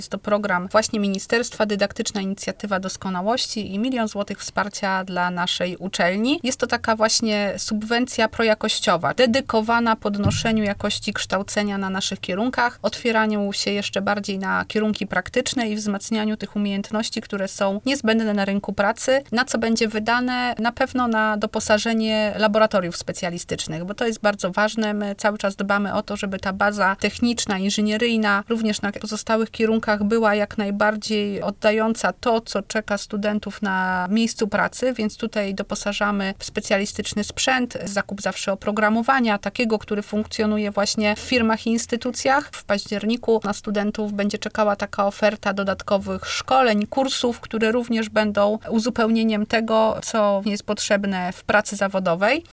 Jest to program właśnie Ministerstwa, Dydaktyczna Inicjatywa Doskonałości i 1 000 000 złotych wsparcia dla naszej uczelni. Jest to taka właśnie subwencja projakościowa, dedykowana podnoszeniu jakości kształcenia na naszych kierunkach, otwieraniu się jeszcze bardziej na kierunki praktyczne i wzmacnianiu tych umiejętności, które są niezbędne na rynku pracy, na co będzie wydane na pewno na doposażenie laboratoriów specjalistycznych, bo to jest bardzo ważne. My cały czas dbamy o to, żeby ta baza techniczna, inżynieryjna, również na pozostałych kierunkach była jak najbardziej oddająca to, co czeka studentów na miejscu pracy, więc tutaj doposażamy w specjalistyczny sprzęt, zakup zawsze oprogramowania, takiego, który funkcjonuje właśnie w firmach i instytucjach. W październiku na studentów będzie czekała taka oferta dodatkowych szkoleń, kursów, które również będą uzupełnieniem tego, co jest potrzebne w pracy zawodowej.